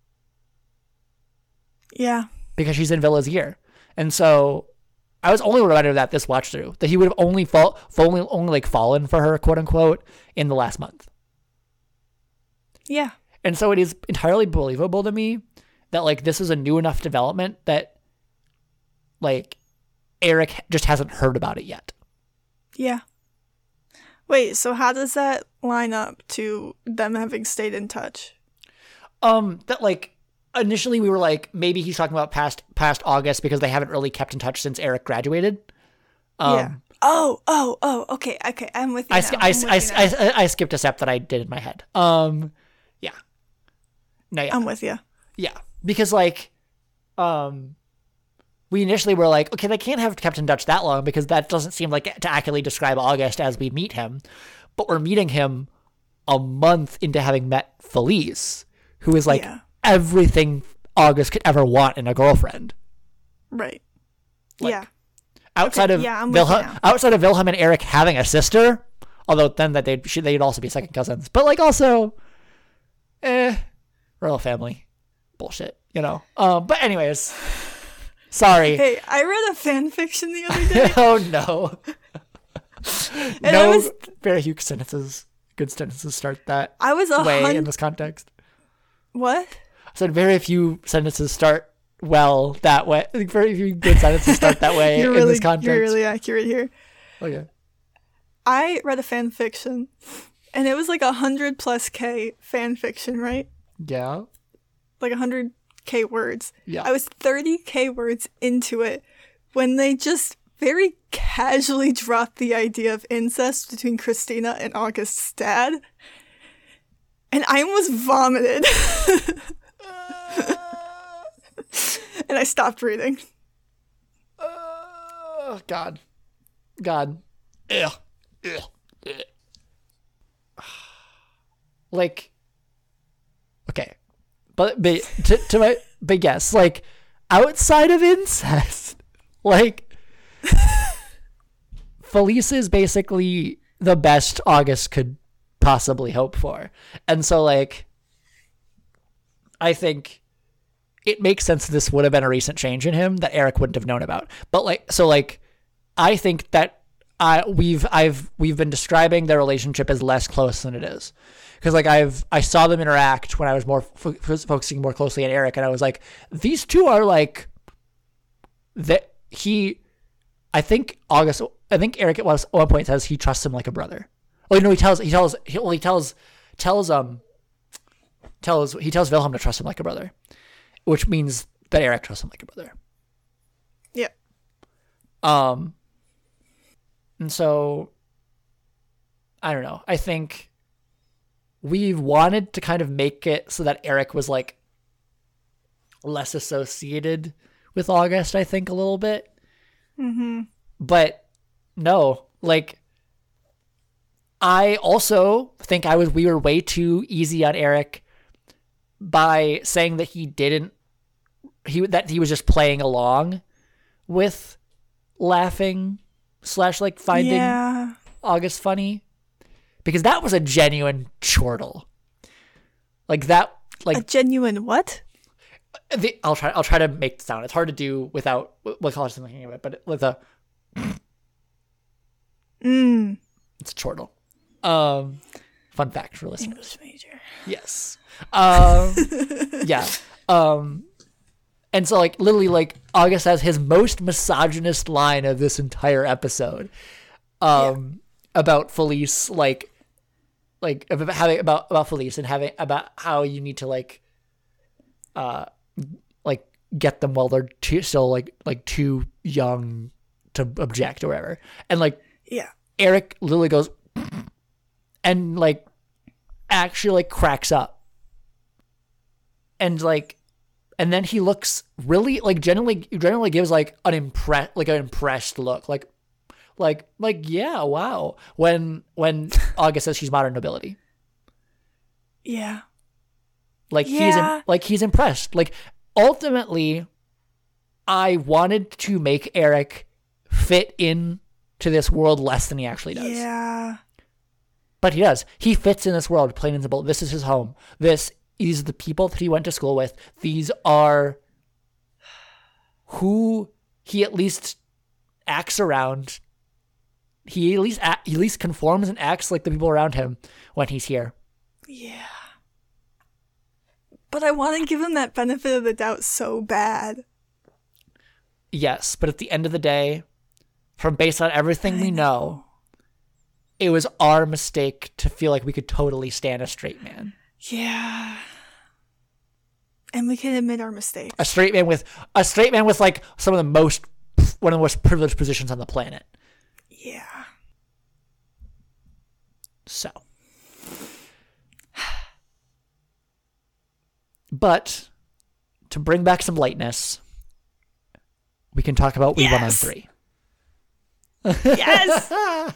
Yeah. Because she's in Villa's year. And so I was only reminded of that this watch through, that he would have only fall, only, only like fallen for her, quote unquote, in the last month. Yeah. And so it is entirely believable to me that like this is a new enough development that like Eric just hasn't heard about it yet. Yeah. Wait, so how does that line up to them having stayed in touch? Um, that like initially we were like maybe he's talking about past past August because they haven't really kept in touch since Eric graduated. Um, yeah. Oh, oh, oh. Okay, okay. I'm with you. I, now. I, I'm I, with you I, now. I, I skipped a step that I did in my head. Um, yeah. No, yeah. I'm with you. Yeah, because like, um, we initially were like, okay, they can't have kept in touch that long because that doesn't seem like to accurately describe August as we meet him. But we're meeting him a month into having met Felice, who is like Yeah. everything August could ever want in a girlfriend. Right. Like, yeah. Outside Okay, of yeah, I'm with you Wilhelm, now. outside of Wilhelm and Eric having a sister, although then that they'd should- they'd also be second cousins. But like also, eh, royal family, bullshit, you know. Um, but anyways. Sorry. Hey, I read a fan fiction the other day. Oh no. And no I was- very few sentences, good sentences start that I was a way hun- in this context. What? I said very few sentences start well that way. Very few good sentences start that way You're in really, this context. you're really accurate here. Okay. I read a fan fiction, and it was like a hundred plus K fan fiction, right? Yeah. Like a hundred K words. Yeah. I was thirty K words into it when they just very casually dropped the idea of incest between Christina and August's dad. And I almost vomited. And I stopped reading. Oh God. God. Ugh. Ugh. Ugh. Like, okay. But, but to, to my, but yes, like, outside of incest, like, Felice is basically the best August could possibly hope for. And so, like, I think it makes sense that this would have been a recent change in him that Eric wouldn't have known about. But, like, so, like, I think that I, we've, I've, we've been describing their relationship as less close than it is. Because like I've I saw them interact when I was more fo- focusing more closely on Eric, and I was like, these two are like that he. I think August. I think Eric at one point says he trusts him like a brother. Oh no, he tells he tells he, well, he tells tells um tells he tells Wilhelm to trust him like a brother, which means that Eric trusts him like a brother. Yeah. Um. And so, I don't know. I think. We've wanted to kind of make it so that Eric was like less associated with August, I think, a little bit. Mm-hmm. But no, like I also think I was we were way too easy on Eric by saying that he didn't he that he was just playing along with laughing slash like finding Yeah. August funny. Because that was a genuine chortle. Like that, like A genuine what? the, I'll try. I'll try to make the sound. It's hard to do without what college I'm thinking of it, but with a Mm. it's a chortle. Um, Fun fact for listeners. English major. Yes. Um, yeah. Um, and so, like, literally, like, August has his most misogynist line of this entire episode um, yeah. about Felice, like, like about having about about Felice and having about how you need to like, uh, like get them while they're too, still like like too young to object or whatever, and like yeah, Eric literally goes and like actually like cracks up, and like, and then he looks really like generally generally gives like an impress like an impressed look, like. Like, like, yeah, wow. When when August says she's modern nobility, yeah, like yeah. he's in, like he's impressed. Like, ultimately, I wanted to make Eric fit in to this world less than he actually does. Yeah, but he does. He fits in this world, plain and simple. This is his home. This these are the people that he went to school with. These are who he at least acts around. He at least act, he at least conforms and acts like the people around him when he's here. Yeah. But I want to give him that benefit of the doubt so bad. Yes, but at the end of the day, from based on everything I we know. know, it was our mistake to feel like we could totally stand a straight man. Yeah. And we can admit our mistakes. A straight man with a straight man with like some of the most one of the most privileged positions on the planet. Yeah. So. But to bring back some lightness, we can talk about We Won on Three. Yes!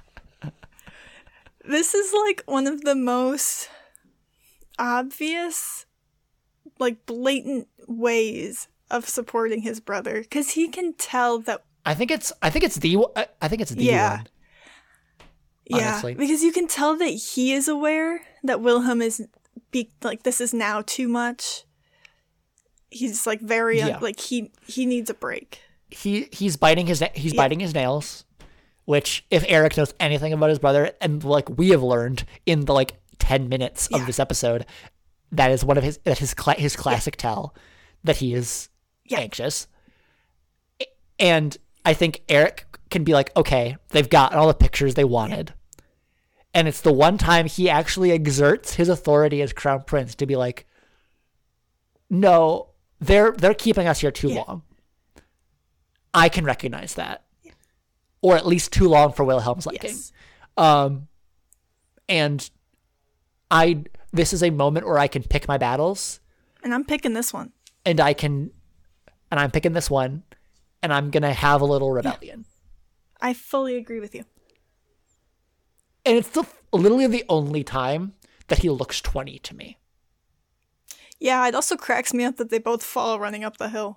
This is like one of the most obvious, like blatant ways of supporting his brother, because he can tell that. I think it's. I think it's the. I think it's the yeah. one. Honestly. Yeah, because you can tell that he is aware that Wilhelm is be like this is now too much. He's like very yeah. like he he needs a break. He he's biting his he's yeah. biting his nails, which if Eric knows anything about his brother, and like we have learned in the like ten minutes of yeah. this episode, that is one of his that his cla- his classic yeah. tell that he is yeah. anxious. And I think Eric can be like, okay, they've got all the pictures they wanted. And it's the one time he actually exerts his authority as crown prince to be like, no, they're they're keeping us here too yeah. long. I can recognize that. Yeah. Or at least too long for Wilhelm's liking. Yes. Um, and I this is a moment where I can pick my battles. And I'm picking this one. And I can and I'm picking this one. And I'm going to have a little rebellion. Yeah. I fully agree with you. And it's the, literally the only time that he looks twenty to me. Yeah, it also cracks me up that they both fall running up the hill.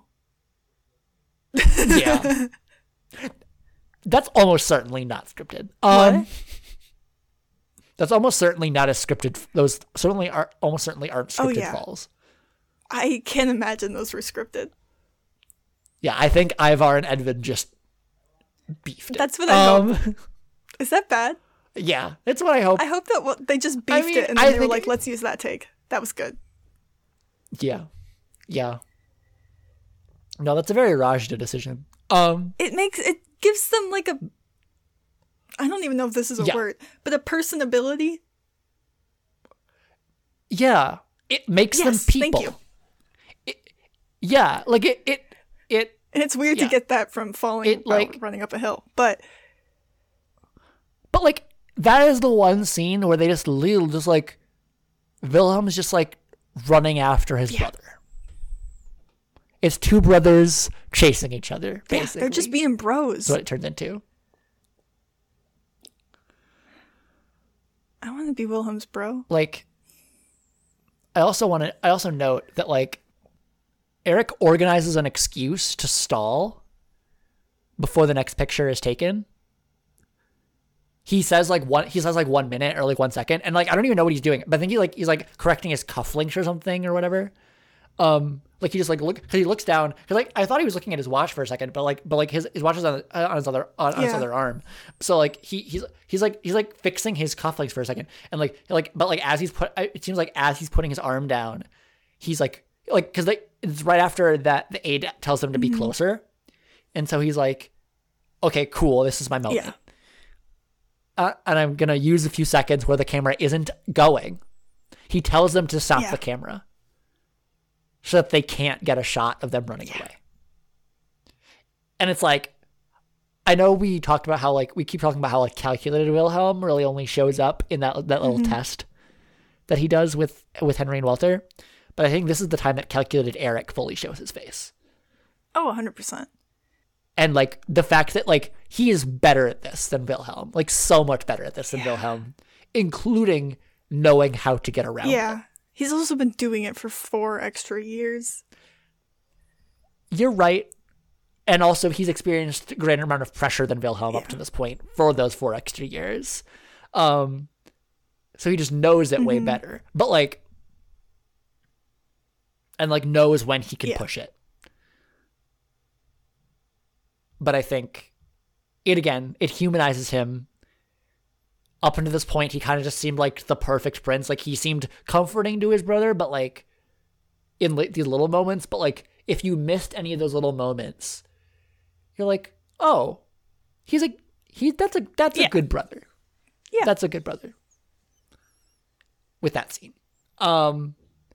Yeah. That's almost certainly not scripted. Um, what? That's almost certainly not as scripted. Those certainly are almost certainly aren't scripted oh, yeah. falls. I can't imagine those were scripted. Yeah, I think Ivar and Edvin just beefed it. That's what I um, hope. Is that bad? Yeah, that's what I hope. I hope that well, they just beefed I mean, it and then I they were like, let's use that take. That was good. Yeah. Yeah. No, that's a very Rajda decision. Um, It makes, it gives them like a, I don't even know if this is a yeah. word, but a personability. Yeah. It makes yes, them people. Thank you. It, yeah, like it, it, it. And it's weird yeah. to get that from falling, it, like, out, running up a hill, but. But like, that is the one scene where they just literally just like, Wilhelm's just like running after his yeah. brother. It's two brothers chasing each other, basically. Yeah, they're just being bros. That's what it turns into. I want to be Wilhelm's bro. Like, I also want to, I also note that like, Eric organizes an excuse to stall before the next picture is taken. He says like one, he says like one minute or like one second. And like, I don't even know what he's doing, but I think he like, he's like correcting his cufflinks or something or whatever. Um, Like he just like look because he looks down because like I thought he was looking at his watch for a second, but like but like his, his watch is on, on his other on, on his Yeah. other arm. So like he he's he's like he's like fixing his cufflinks for a second, and like like but like as he's put it seems like as he's putting his arm down, he's like like because like it's right after that the aide tells him to be closer, and so he's like, okay, cool, this is my moment. Yeah. Uh, and I'm gonna use a few seconds where the camera isn't going. He tells them to stop Yeah. the camera so that they can't get a shot of them running Yeah. away. And it's like, I know we talked about how like we keep talking about how like calculated Wilhelm really only shows up in that that little Mm-hmm. test that he does with with Henry and Walter, but I think this is the time that calculated Eric fully shows his face. Oh, one hundred percent. And like the fact that like he is better at this than Wilhelm, like so much better at this than Yeah. Wilhelm, including knowing how to get around it. Yeah. He's also been doing it for four extra years. You're right. And also he's experienced a greater amount of pressure than Wilhelm up Yeah. to this point for those four extra years. Um, so he just knows it way Mhm. better. But like, and like knows when he can Yeah. push it. But I think it again, it humanizes him. Up until this point, he kind of just seemed like the perfect prince. Like he seemed comforting to his brother, but like in li- these little moments. But like if you missed any of those little moments, you're like, oh, he's a he. That's a that's Yeah. a good brother. Yeah. That's a good brother. With that scene, um,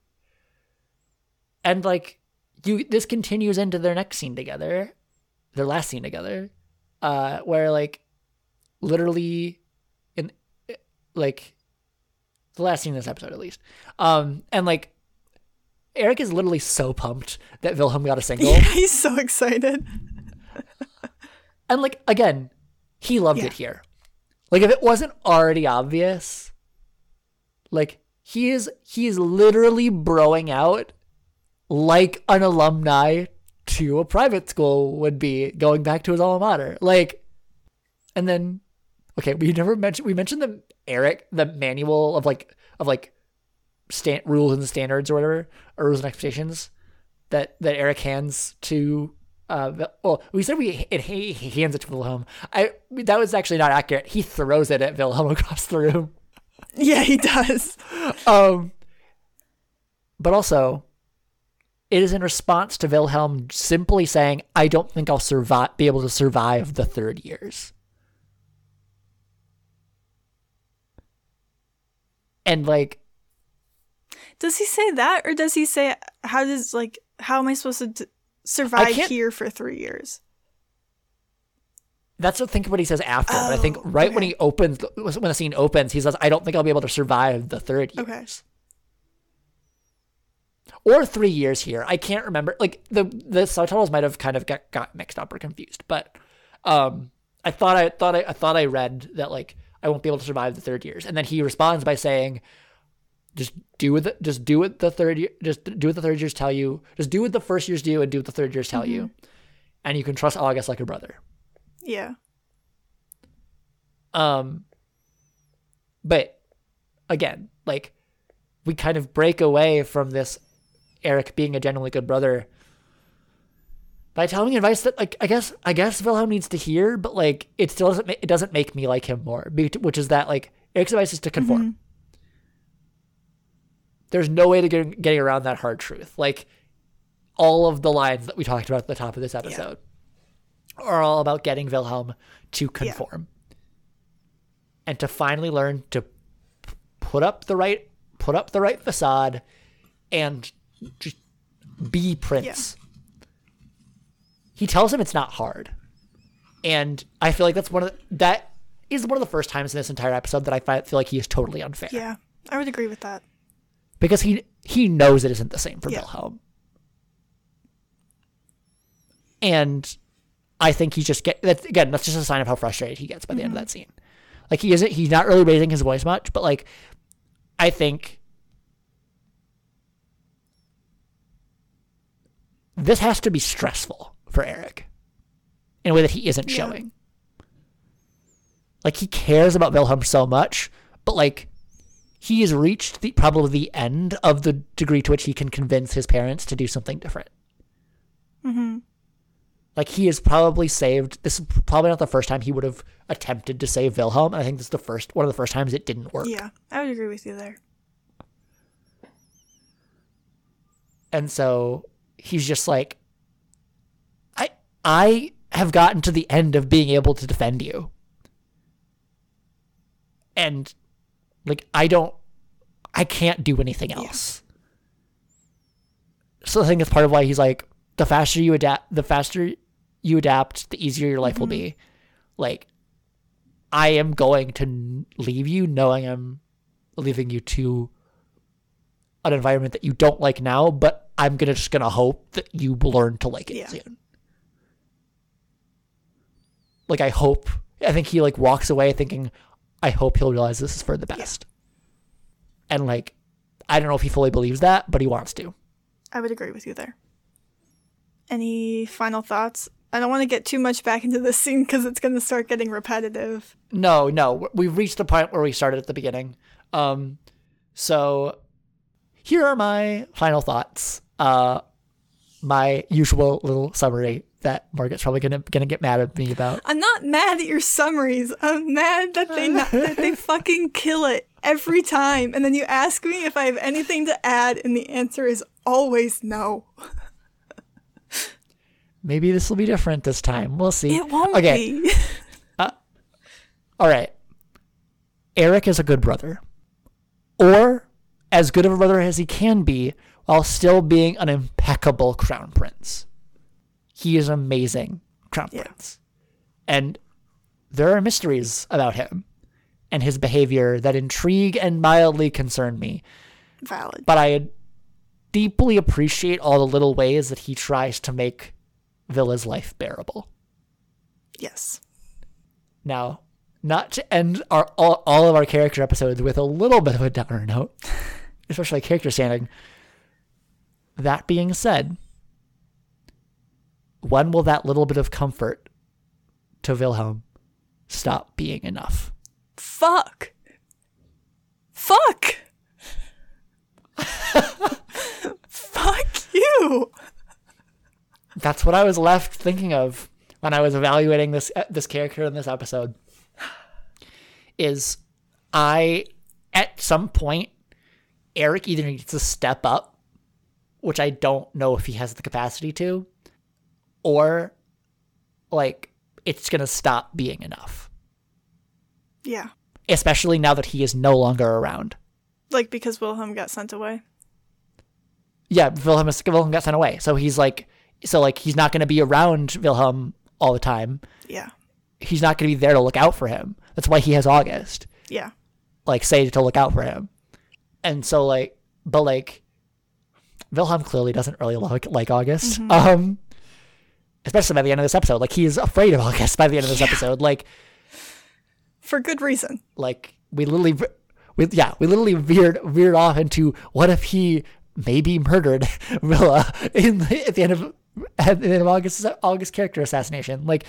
and like you, this continues into their next scene together, their last scene together, uh, where like literally in like the last scene in this episode at least, um, and like Eric is literally so pumped that Wilhelm got a single. Yeah, he's so excited. And like again, he loved Yeah. it here. Like if it wasn't already obvious, like he is he is literally broing out like an alumni to a private school would be going back to his alma mater. Like, and then okay, we never mentioned we mentioned the Eric the manual of like of like stand rules and standards or whatever or rules and expectations that that Eric hands to. Uh, well, we said we it, he, he hands it to Wilhelm. I that was actually not accurate. He throws it at Wilhelm across the room. Yeah, he does. Um, but also, it is in response to Wilhelm simply saying, "I don't think I'll survive, be able to survive the third years." And like, Does he say that, or does he say, how does, like, how am I supposed to d- survive can't- here for three years? that's I think what he says after. but I think Oh, right when okay. he opens, when the scene opens, he says, "I don't think I'll be able to survive the third years." Okay. Or three years here. I can't remember. Like the the subtitles might have kind of got, got mixed up or confused, but um, I thought I thought I, I thought I read that like I won't be able to survive the third years, and then he responds by saying, "Just do what the, just do what the third year just do what the third years tell you. Just do what the first years do, and do what the third years tell you, and you can trust August like a brother." Yeah. Um, but again, like we kind of break away from this Eric being a genuinely good brother by telling advice that, like, I guess, I guess Wilhelm needs to hear, but like, it still doesn't, ma- it doesn't make me like him more, be- which is that like Eric's advice is to conform. There's no way to get getting around that hard truth. Like all of the lines that we talked about at the top of this episode are all about getting Wilhelm to conform and to finally learn to p- put up the right, put up the right facade and just be Prince. He tells him it's not hard. And I feel like that's one of the, that is one of the first times in this entire episode that I fi- feel like he is totally unfair. Yeah. I would agree with that. Because he he knows it isn't the same for Yeah. Wilhelm. And I think he's just get that's again, that's just a sign of how frustrated he gets by the end of that scene. Like he isn't he's not really raising his voice much, but like I think this has to be stressful for Eric in a way that he isn't Yeah. showing. Like he cares about Wilhelm so much, but like he has reached the probably the end of the degree to which he can convince his parents to do something different. Mm-hmm. Like, he has probably saved, this is probably not the first time he would have attempted to save Wilhelm, and I think this is the first, one of the first times it didn't work. Yeah, I would agree with you there. And so he's just like, I I have gotten to the end of being able to defend you. And, like, I don't, I can't do anything else. Yeah. So I think that's part of why he's like, the faster you adapt, the faster you adapt, the easier your life mm-hmm. will be. Like, I am going to leave you knowing I'm leaving you to an environment that you don't like now, but I'm gonna just gonna hope that you learn to like it yeah. soon. Like, I hope, I think he like walks away thinking, I hope he'll realize this is for the best. Yeah. And like, I don't know if he fully believes that, but he wants to. I would agree with you there. Any final thoughts? I don't want to get too much back into this scene because it's going to start getting repetitive. No, no. We've reached the point where we started at the beginning. Um, so here are my final thoughts. Uh, my usual little summary that Margaret's probably gonna gonna get mad at me about. I'm not mad at your summaries. I'm mad that they not, that they fucking kill it every time, and then you ask me if I have anything to add, and the answer is always no. Maybe this will be different this time. We'll see. It won't okay. be. uh, all right. Eric is a good brother, or as good of a brother as he can be, while still being an impeccable crown prince. He is amazing crown yeah. prince. And there are mysteries about him and his behavior that intrigue and mildly concern me. Valid. But I deeply appreciate all the little ways that he tries to make Villa's life bearable. Yes. Now, not to end our all, all of our character episodes with a little bit of a downer note, especially character standing. That being said, when will that little bit of comfort to Wilhelm stop being enough? Fuck. Fuck. Fuck you. That's what I was left thinking of when I was evaluating this this character in this episode. Is I, at some point, Eric either needs to step up, which I don't know if he has the capacity to, or, like, it's going to stop being enough. Yeah. Especially now that he is no longer around. Like, because Wilhelm got sent away? Yeah, Wilhelm, is, Wilhelm got sent away. So he's like, so like, he's not going to be around Wilhelm all the time. Yeah. He's not going to be there to look out for him. That's why he has August. Yeah. Like, say to look out for him. And so, like, but, like, Wilhelm clearly doesn't really like, like August. Mm-hmm. Um, especially by the end of this episode. Like, he is afraid of August by the end of this yeah. episode. Like, for good reason. Like, we literally, we, yeah, we literally veered, veered off into what if he maybe murdered Villa in the, at the end of, at the end of August's, August character assassination. Like,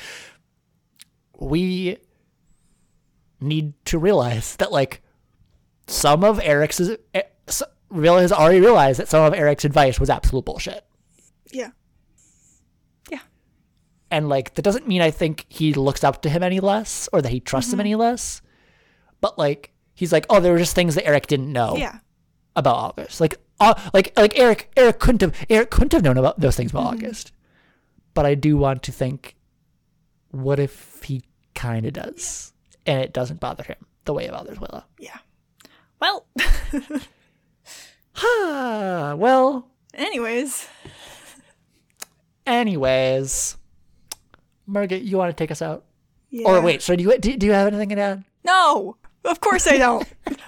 we need to realize that, like, some of Eric's, Villa has already realized that some of Eric's advice was absolute bullshit. Yeah. Yeah. And, like, that doesn't mean I think he looks up to him any less or that he trusts mm-hmm. him any less. But, like, he's like, oh, there were just things that Eric didn't know yeah. about August. Like, uh, like, like Eric, Eric couldn't have, Eric couldn't have known about those things about mm-hmm. August. But I do want to think, what if he kind of does, and it doesn't bother him the way it bothers Willa? Yeah. Well. Ah, well. Anyways. Anyways. Margaret, you want to take us out? Yeah. Or wait, so do you do, do you have anything to add? No, of course I don't.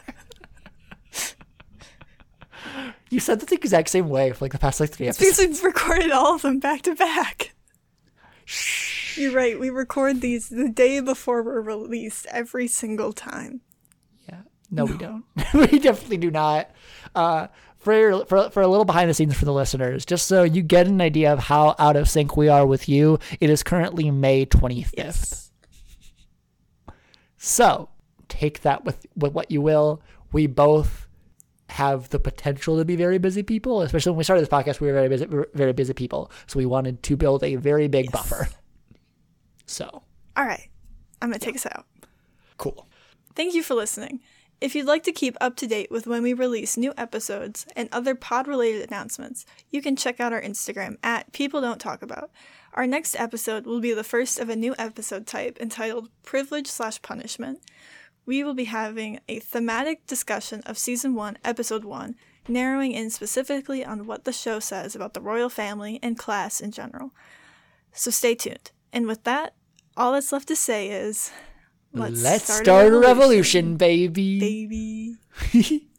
You said that the exact same way for like the past like three it's episodes. Because we've recorded all of them back to back. Shh. You're right. We record these the day before we're released every single time. Yeah. No, no. we don't. We definitely do not. Uh, for, for for a little behind the scenes for the listeners, just so you get an idea of how out of sync we are with you, it is currently May twenty-fifth. Yes. So take that with, with what you will. we both have the potential to be very busy people. Especially when we started this podcast, we were very busy, very busy people. So we wanted to build a very big yes. buffer. So. All right. I'm going to take us out. Cool. Thank you for listening. If you'd like to keep up to date with when we release new episodes and other pod-related announcements, you can check out our Instagram at People Don't Talk About. Our next episode will be the first of a new episode type entitled Privilege slash Punishment. We will be having a thematic discussion of Season one, Episode one, narrowing in specifically on what the show says about the royal family and class in general. So stay tuned. And with that, all that's left to say is... Let's, Let's start, start a revolution, a revolution baby. Baby.